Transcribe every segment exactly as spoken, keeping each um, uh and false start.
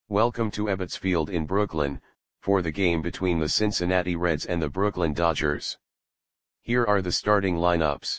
Welcome to Ebbets Field in Brooklyn, for the game between the Cincinnati Reds and the Brooklyn Dodgers. Here are the starting lineups.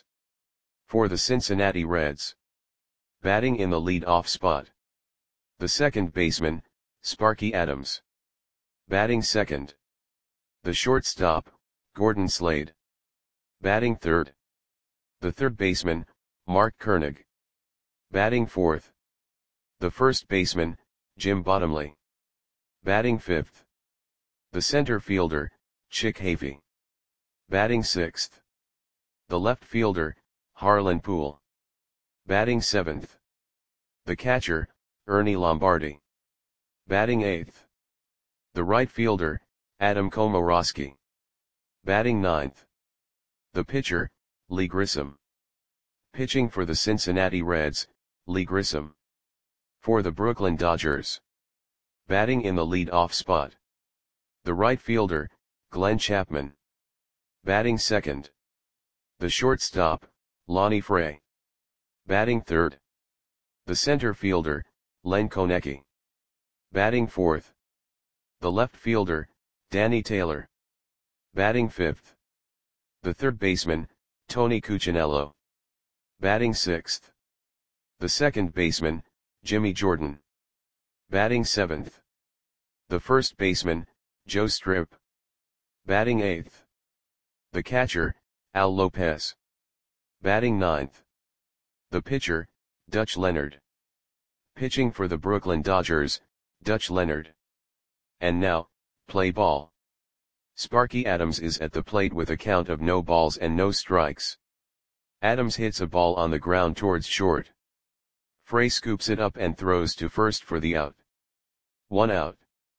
For the Cincinnati Reds. Batting in the lead-off spot. The second baseman, Sparky Adams. Batting second. The shortstop, Gordon Slade. Batting third. The third baseman, Mark Koenig. Batting fourth. The first baseman, Jim Bottomley. Batting fifth. The center fielder, Chick Hafey. Batting sixth. The left fielder, Harlan Poole. Batting seventh. The catcher, Ernie Lombardi. Batting eighth. The right fielder, Adam Komoroski. Batting ninth. The pitcher, Lee Grissom. Pitching for the Cincinnati Reds, Lee Grissom. For the Brooklyn Dodgers. Batting in the lead-off spot. The right fielder, Glenn Chapman. Batting second. The shortstop, Lonnie Fray. Batting third. The center fielder, Len Konecki. Batting fourth. The left fielder, Danny Taylor. Batting fifth. The third baseman, Tony Cuccinello. Batting sixth. The second baseman, Jimmy Jordan. Batting seventh. The first baseman, Joe Strip. Batting eighth. The catcher, Al Lopez. Batting ninth. The pitcher, Dutch Leonard. Pitching for the Brooklyn Dodgers, Dutch Leonard. And now, play ball. Sparky Adams is at the plate with a count of no balls and no strikes. Adams hits a ball on the ground towards short. Fray scoops it up and throws to first for the out. One out.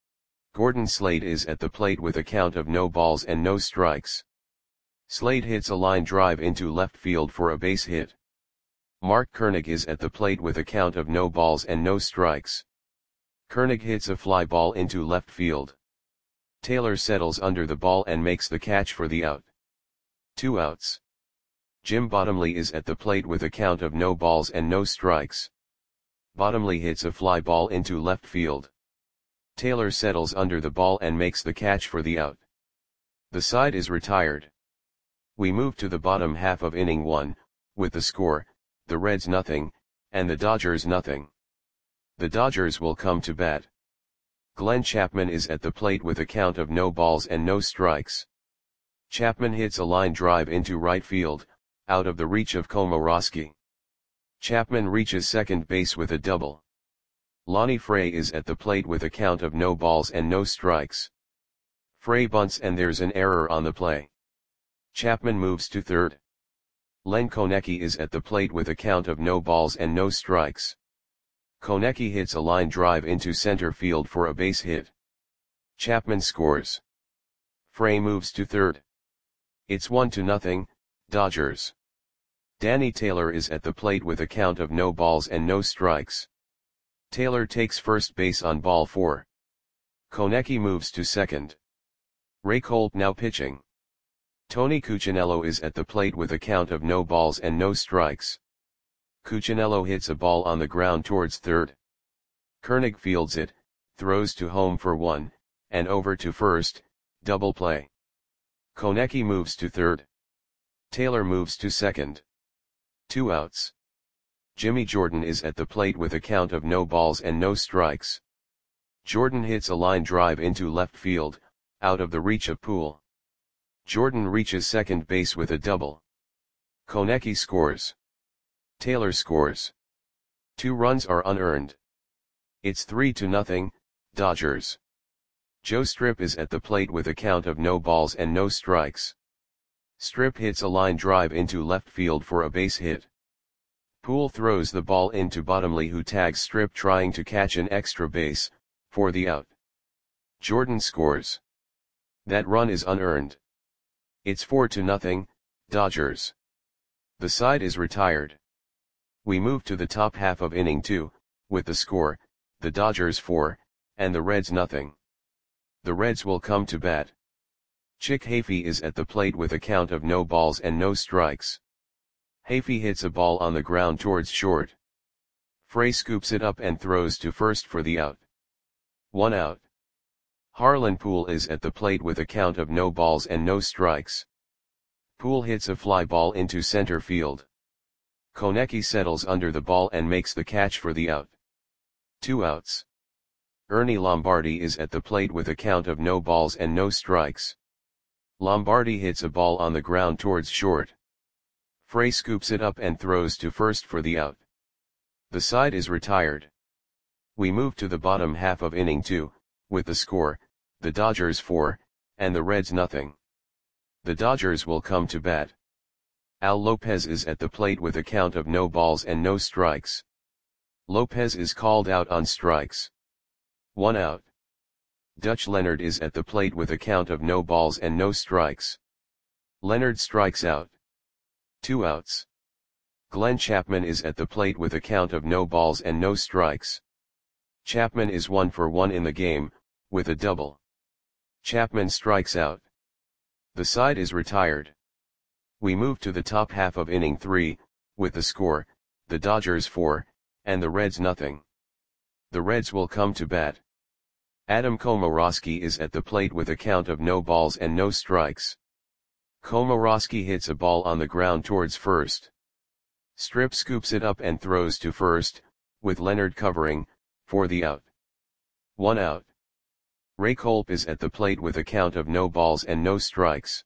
Gordon Slade is at the plate with a count of no balls and no strikes. Slade hits a line drive into left field for a base hit. Mark Koenig is at the plate with a count of no balls and no strikes. Koenig hits a fly ball into left field. Taylor settles under the ball and makes the catch for the out. Two outs. Jim Bottomley is at the plate with a count of no balls and no strikes. Bottomley hits a fly ball into left field. Taylor settles under the ball and makes the catch for the out. The side is retired. We move to the bottom half of inning one, with the score, the Reds nothing, and the Dodgers nothing. The Dodgers will come to bat. Glenn Chapman is at the plate with a count of no balls and no strikes. Chapman hits a line drive into right field, out of the reach of Komoroski. Chapman reaches second base with a double. Lonnie Fray is at the plate with a count of no balls and no strikes. Fray bunts and there's an error on the play. Chapman moves to third. Len Konecki is at the plate with a count of no balls and no strikes. Konecki hits a line drive into center field for a base hit. Chapman scores. Fray moves to third. It's one to nothing, Dodgers. Danny Taylor is at the plate with a count of no balls and no strikes. Taylor takes first base on ball four. Konecki moves to second. Ray Colt now pitching. Tony Cuccinello is at the plate with a count of no balls and no strikes. Cuccinello hits a ball on the ground towards third. Koenig fields it, throws to home for one, and over to first, double play. Konecki moves to third. Taylor moves to second. Two outs. Jimmy Jordan is at the plate with a count of no balls and no strikes. Jordan hits a line drive into left field, out of the reach of Poole. Jordan reaches second base with a double. Konecki scores. Taylor scores. Two runs are unearned. It's three to nothing, Dodgers. Joe Strip is at the plate with a count of no balls and no strikes. Strip hits a line drive into left field for a base hit. Poole throws the ball into Bottomley, who tags Strip trying to catch an extra base, for the out. Jordan scores. That run is unearned. It's four to nothing, Dodgers. The side is retired. We move to the top half of inning two, with the score, the Dodgers four, and the Reds nothing. The Reds will come to bat. Chick Hafey is at the plate with a count of no balls and no strikes. Hafey hits a ball on the ground towards short. Fray scoops it up and throws to first for the out. One out. Harlan Poole is at the plate with a count of no balls and no strikes. Poole hits a fly ball into center field. Konecki settles under the ball and makes the catch for the out. Two outs. Ernie Lombardi is at the plate with a count of no balls and no strikes. Lombardi hits a ball on the ground towards short. Frey scoops it up and throws to first for the out. The side is retired. We move to the bottom half of inning two, with the score, the Dodgers four, and the Reds nothing. The Dodgers will come to bat. Al Lopez is at the plate with a count of no balls and no strikes. Lopez is called out on strikes. One out. Dutch Leonard is at the plate with a count of no balls and no strikes. Leonard strikes out. Two outs. Glenn Chapman is at the plate with a count of no balls and no strikes. Chapman is one for one in the game, with a double. Chapman strikes out. The side is retired. We move to the top half of inning three, with the score, the Dodgers four, and the Reds nothing. The Reds will come to bat. Adam Komoroski is at the plate with a count of no balls and no strikes. Komoroski hits a ball on the ground towards first. Strip scoops it up and throws to first, with Leonard covering, for the out. One out. Ray Kolb is at the plate with a count of no balls and no strikes.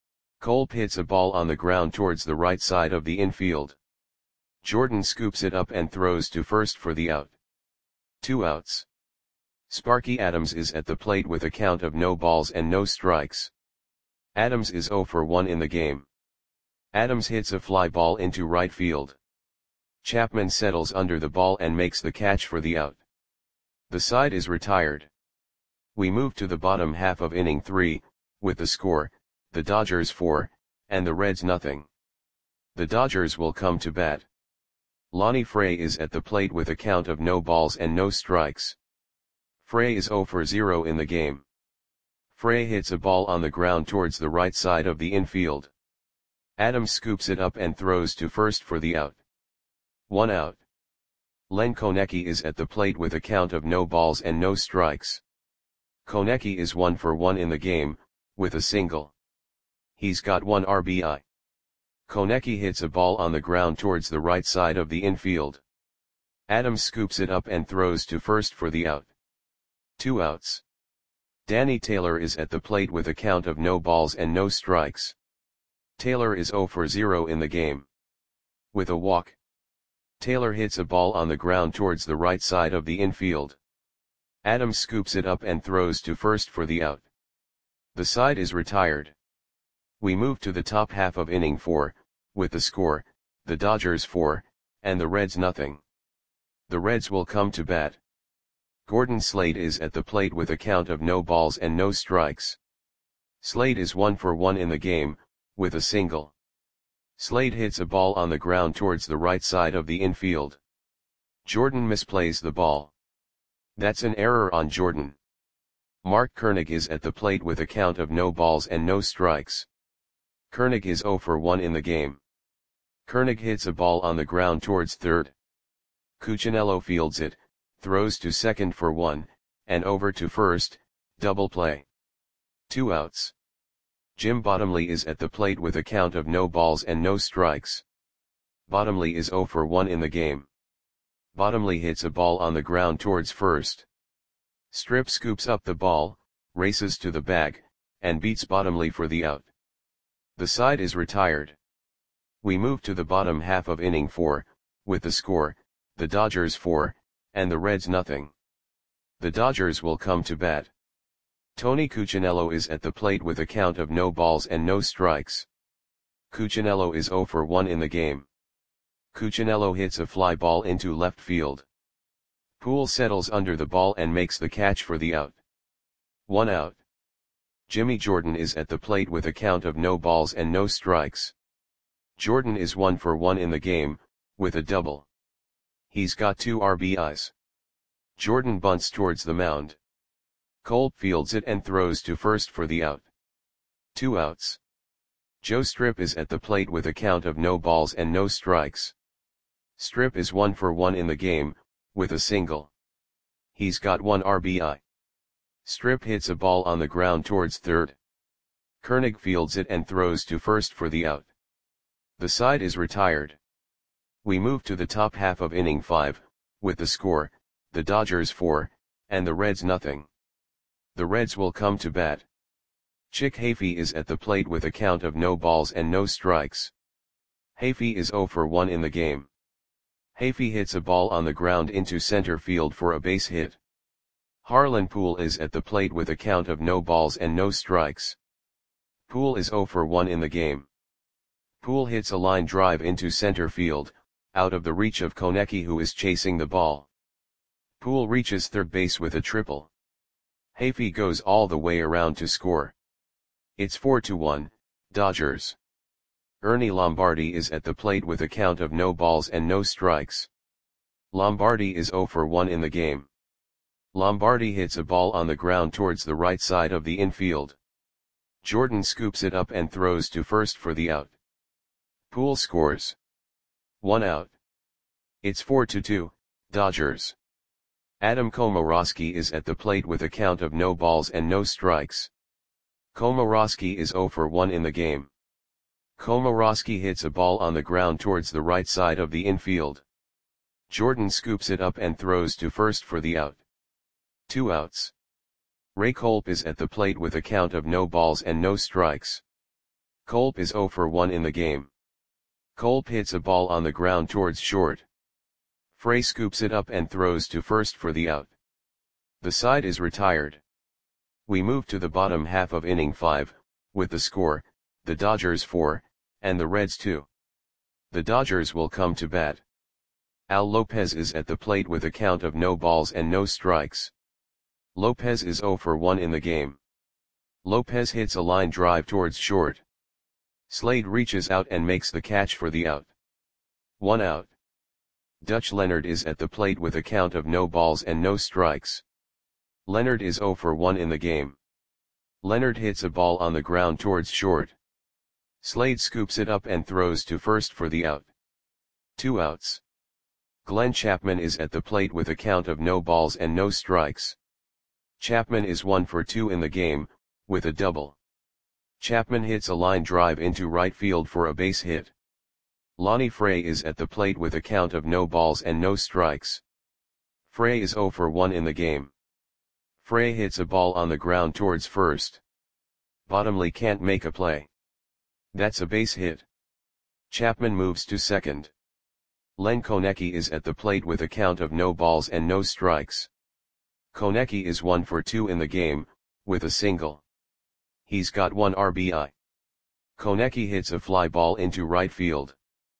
Kolb hits a ball on the ground towards the right side of the infield. Jordan scoops it up and throws to first for the out. Two outs. Sparky Adams is at the plate with a count of no balls and no strikes. Adams is zero for one in the game. Adams hits a fly ball into right field. Chapman settles under the ball and makes the catch for the out. The side is retired. We move to the bottom half of inning three, with the score, the Dodgers four, and the Reds nothing. The Dodgers will come to bat. Lonnie Frey is at the plate with a count of no balls and no strikes. Frey is zero for zero in the game. Frey hits a ball on the ground towards the right side of the infield. Adams scoops it up and throws to first for the out. One out. Len Konecki is at the plate with a count of no balls and no strikes. Konecki is one for one in the game, with a single. He's got one R B I. Konecki hits a ball on the ground towards the right side of the infield. Adams scoops it up and throws to first for the out. Two outs. Danny Taylor is at the plate with a count of no balls and no strikes. Taylor is zero for zero in the game. With a walk. Taylor hits a ball on the ground towards the right side of the infield. Adams scoops it up and throws to first for the out. The side is retired. We move to the top half of inning four, with the score, the Dodgers four, and the Reds nothing. The Reds will come to bat. Gordon Slade is at the plate with a count of no balls and no strikes. Slade is one for one in the game, with a single. Slade hits a ball on the ground towards the right side of the infield. Jordan misplays the ball. That's an error on Jordan. Mark Koenig is at the plate with a count of no balls and no strikes. Koenig is zero for one in the game. Koenig hits a ball on the ground towards third. Cuccinello fields it, throws to second for one, and over to first, double play. Two outs. Jim Bottomley is at the plate with a count of no balls and no strikes. Bottomley is zero for one in the game. Bottomley hits a ball on the ground towards first. Strip scoops up the ball, races to the bag, and beats Bottomley for the out. The side is retired. We move to the bottom half of inning four, with the score, the Dodgers four, and the Reds nothing. The Dodgers will come to bat. Tony Cuccinello is at the plate with a count of no balls and no strikes. Cuccinello is zero for one in the game. Cuccinello hits a fly ball into left field. Poole settles under the ball and makes the catch for the out. One out. Jimmy Jordan is at the plate with a count of no balls and no strikes. Jordan is one for one in the game, with a double. He's got two R B Is. Jordan bunts towards the mound. Kolb fields it and throws to first for the out. Two outs. Joe Strip is at the plate with a count of no balls and no strikes. Strip is one for one in the game, with a single. He's got one R B I. Strip hits a ball on the ground towards third. Koenig fields it and throws to first for the out. The side is retired. We move to the top half of inning five, with the score, the Dodgers four, and the Reds nothing. The Reds will come to bat. Chick Hafey is at the plate with a count of no balls and no strikes. Hafey is oh for one in the game. Hafey hits a ball on the ground into center field for a base hit. Harlan Poole is at the plate with a count of no balls and no strikes. Poole is oh for one in the game. Poole hits a line drive into center field, out of the reach of Konecki, who is chasing the ball. Poole reaches third base with a triple. Hafey goes all the way around to score. It's four to one, Dodgers. Ernie Lombardi is at the plate with a count of no balls and no strikes. Lombardi is oh for one in the game. Lombardi hits a ball on the ground towards the right side of the infield. Jordan scoops it up and throws to first for the out. Poole scores. One out. It's four to two, Dodgers. Adam Komorowski is at the plate with a count of no balls and no strikes. Komorowski is oh for one in the game. Komorowski hits a ball on the ground towards the right side of the infield. Jordan scoops it up and throws to first for the out. Two outs. Ray Kolb is at the plate with a count of no balls and no strikes. Kolb is oh for one in the game. Kolb hits a ball on the ground towards short. Frey scoops it up and throws to first for the out. The side is retired. We move to the bottom half of inning five, with the score, the Dodgers four, and the Reds two. The Dodgers will come to bat. Al Lopez is at the plate with a count of no balls and no strikes. Lopez is oh for one in the game. Lopez hits a line drive towards short. Slade reaches out and makes the catch for the out. One out. Dutch Leonard is at the plate with a count of no balls and no strikes. Leonard is oh for one in the game. Leonard hits a ball on the ground towards short. Slade scoops it up and throws to first for the out. Two outs. Glenn Chapman is at the plate with a count of no balls and no strikes. Chapman is one for two in the game, with a double. Chapman hits a line drive into right field for a base hit. Lonnie Frey is at the plate with a count of no balls and no strikes. Frey is oh for one in the game. Frey hits a ball on the ground towards first. Bottomley can't make a play. That's a base hit. Chapman moves to second. Len Konecki is at the plate with a count of no balls and no strikes. Konecki is one for two in the game, with a single. He's got one R B I. Konecki hits a fly ball into right field.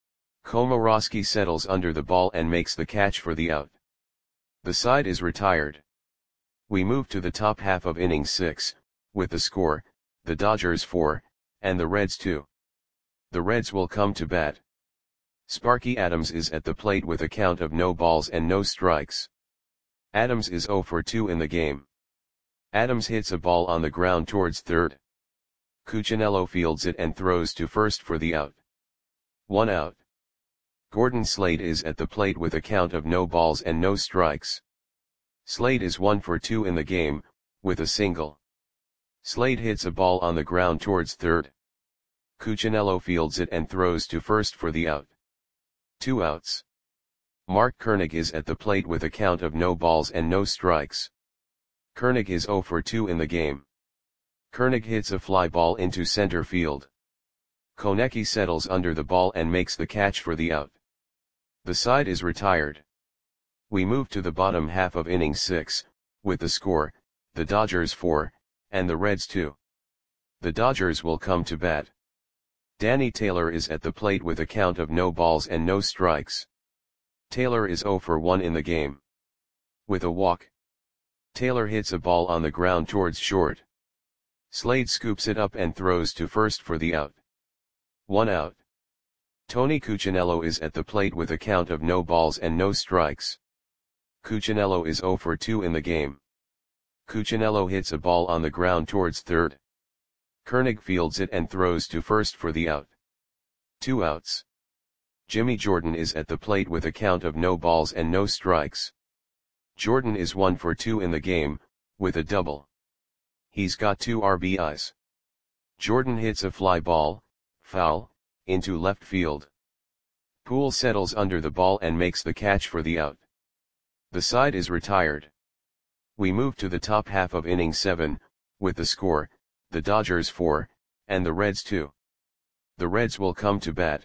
Komorowski settles under the ball and makes the catch for the out. The side is retired. We move to the top half of inning six, with the score, the Dodgers four, and the Reds two. The Reds will come to bat. Sparky Adams is at the plate with a count of no balls and no strikes. Adams is oh for two in the game. Adams hits a ball on the ground towards third. Cuccinello fields it and throws to first for the out. One out. Gordon Slade is at the plate with a count of no balls and no strikes. Slade is one for two in the game, with a single. Slade hits a ball on the ground towards third. Cuccinello fields it and throws to first for the out. Two outs. Mark Koenig is at the plate with a count of no balls and no strikes. Koenig is oh for two in the game. Koenig hits a fly ball into center field. Konecki settles under the ball and makes the catch for the out. The side is retired. We move to the bottom half of inning six, with the score, the Dodgers four, and the Reds two. The Dodgers will come to bat. Danny Taylor is at the plate with a count of no balls and no strikes. Taylor is oh for one in the game. With a walk. Taylor hits a ball on the ground towards short. Slade scoops it up and throws to first for the out. One out. Tony Cuccinello is at the plate with a count of no balls and no strikes. Cuccinello is oh for two in the game. Cuccinello hits a ball on the ground towards third. Koenig fields it and throws to first for the out. Two outs. Jimmy Jordan is at the plate with a count of no balls and no strikes. Jordan is one for two in the game, with a double. He's got two R B Is. Jordan hits a fly ball, foul, into left field. Poole settles under the ball and makes the catch for the out. The side is retired. We move to the top half of inning seven, with the score, the Dodgers four, and the Reds two. The Reds will come to bat.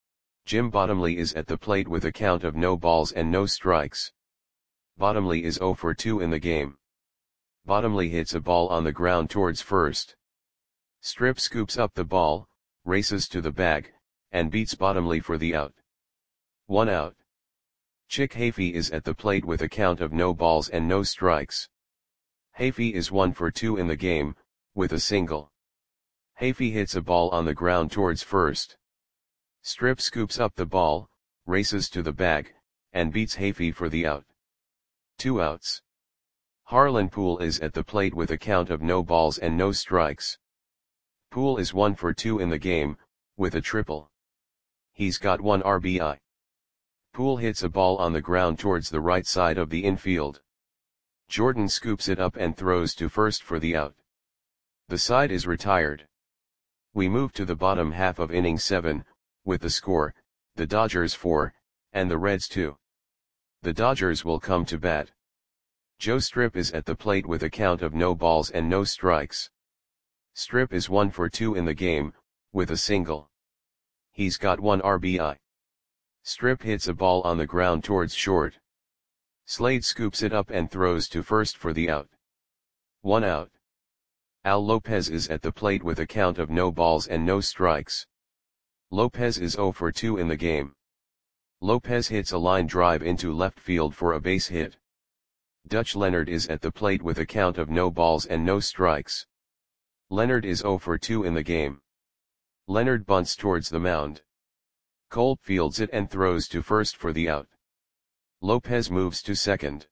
Jim Bottomley is at the plate with a count of no balls and no strikes. Bottomley is zero for two in the game. Bottomley hits a ball on the ground towards first. Strip scoops up the ball, races to the bag, and beats Bottomley for the out. One out. Chick Hafey is at the plate with a count of no balls and no strikes. Hafey is one for two in the game, with a single. Hafey hits a ball on the ground towards first. Strip scoops up the ball, races to the bag, and beats Hafey for the out. Two outs. Harlan Poole is at the plate with a count of no balls and no strikes. Poole is one for two in the game, with a triple. He's got one R B I. Poole hits a ball on the ground towards the right side of the infield. Jordan scoops it up and throws to first for the out. The side is retired. We move to the bottom half of inning seven, with the score, the Dodgers four, and the Reds two. The Dodgers will come to bat. Joe Strip is at the plate with a count of no balls and no strikes. Strip is one for two in the game, with a single. He's got one R B I. Strip hits a ball on the ground towards short. Slade scoops it up and throws to first for the out. One out. Al Lopez is at the plate with a count of no balls and no strikes. Lopez is zero for two in the game. Lopez hits a line drive into left field for a base hit. Dutch Leonard is at the plate with a count of no balls and no strikes. Leonard is zero for two in the game. Leonard bunts towards the mound. Colt fields it and throws to first for the out. Lopez moves to second.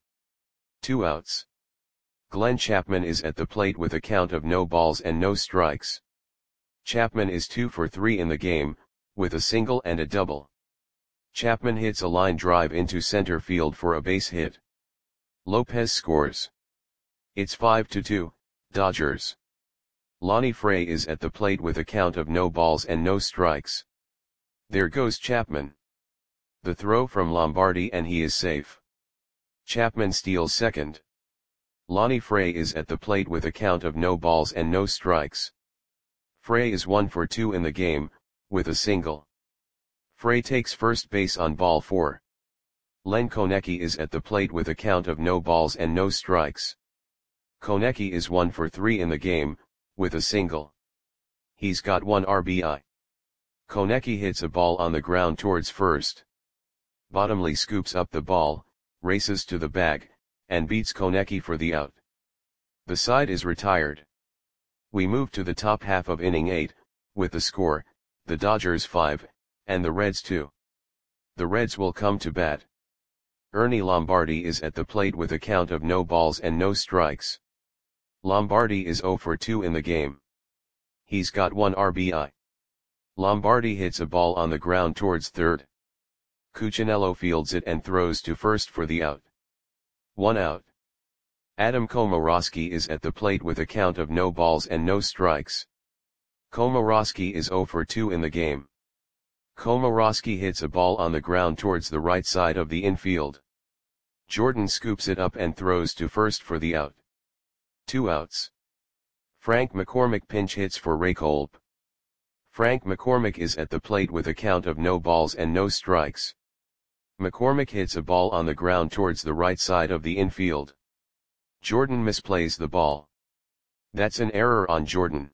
Two outs. Glenn Chapman is at the plate with a count of no balls and no strikes. Chapman is two for three in the game, with a single and a double. Chapman hits a line drive into center field for a base hit. Lopez scores. It's five to two, Dodgers. Lonnie Frey is at the plate with a count of no balls and no strikes. There goes Chapman. The throw from Lombardi and he is safe. Chapman steals second. Lonnie Frey is at the plate with a count of no balls and no strikes. Frey is one for two in the game, with a single. Frey takes first base on ball four. Len Konecki is at the plate with a count of no balls and no strikes. Konecki is one for three in the game, with a single. He's got one R B I. Konecki hits a ball on the ground towards first. Bottomley scoops up the ball, races to the bag, and beats Konecki for the out. The side is retired. We move to the top half of inning eight, with the score, the Dodgers five, and the Reds two. The Reds will come to bat. Ernie Lombardi is at the plate with a count of no balls and no strikes. Lombardi is zero for two in the game. He's got one R B I. Lombardi hits a ball on the ground towards third. Cuccinello fields it and throws to first for the out. One out. Adam Komorowski is at the plate with a count of no balls and no strikes. Komorowski is zero for two in the game. Komorowski hits a ball on the ground towards the right side of the infield. Jordan scoops it up and throws to first for the out. Two outs. Frank McCormick pinch hits for Ray Kolb. Frank McCormick is at the plate with a count of no balls and no strikes. McCormick hits a ball on the ground towards the right side of the infield. Jordan misplays the ball. That's an error on Jordan.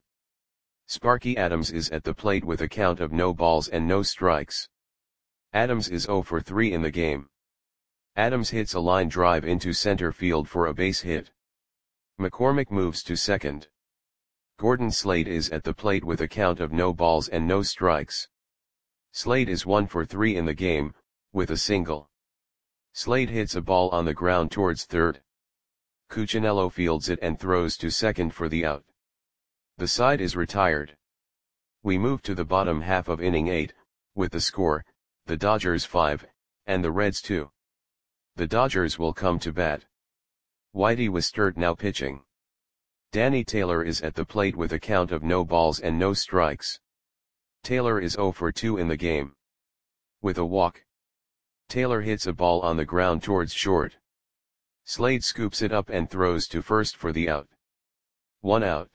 Sparky Adams is at the plate with a count of no balls and no strikes. Adams is zero for three in the game. Adams hits a line drive into center field for a base hit. McCormick moves to second. Gordon Slade is at the plate with a count of no balls and no strikes. Slade is one for three in the game, with a single. Slade hits a ball on the ground towards third. Cuccinello fields it and throws to second for the out. The side is retired. We move to the bottom half of inning eight, with the score, the Dodgers five, and the Reds two. The Dodgers will come to bat. Whitey Westert now pitching. Danny Taylor is at the plate with a count of no balls and no strikes. Taylor is zero for two in the game. With a walk, Taylor hits a ball on the ground towards short. Slade scoops it up and throws to first for the out. One out.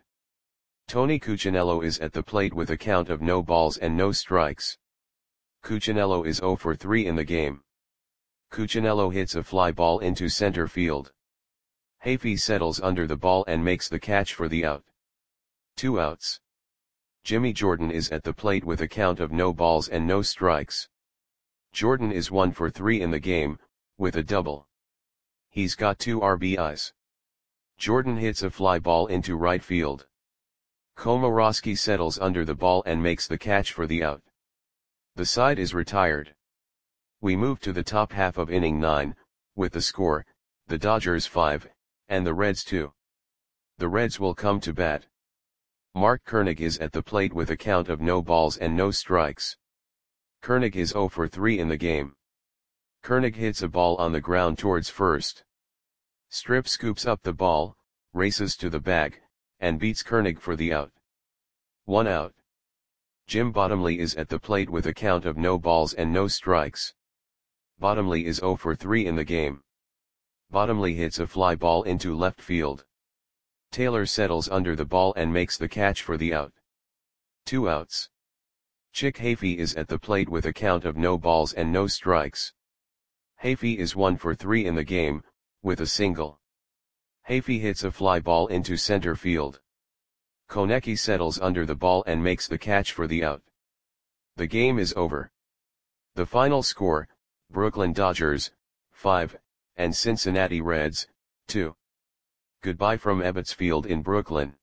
Tony Cuccinello is at the plate with a count of no balls and no strikes. Cuccinello is zero for three in the game. Cuccinello hits a fly ball into center field. Hafey settles under the ball and makes the catch for the out. Two outs. Jimmy Jordan is at the plate with a count of no balls and no strikes. Jordan is one for three in the game, with a double. He's got two R B Is. Jordan hits a fly ball into right field. Komorowski settles under the ball and makes the catch for the out. The side is retired. We move to the top half of inning nine, with the score, the Dodgers five, and the Reds two. The Reds will come to bat. Mark Koenig is at the plate with a count of no balls and no strikes. Koenig is zero for three in the game. Koenig hits a ball on the ground towards first. Strip scoops up the ball, races to the bag, and beats Koenig for the out. One out. Jim Bottomley is at the plate with a count of no balls and no strikes. Bottomley is zero for three in the game. Bottomley hits a fly ball into left field. Taylor settles under the ball and makes the catch for the out. Two outs. Chick Hafey is at the plate with a count of no balls and no strikes. Hafey is one for three in the game, with a single. Hafey hits a fly ball into center field. Konecki settles under the ball and makes the catch for the out. The game is over. The final score, Brooklyn Dodgers, five, and Cincinnati Reds, two. Goodbye from Ebbets Field in Brooklyn.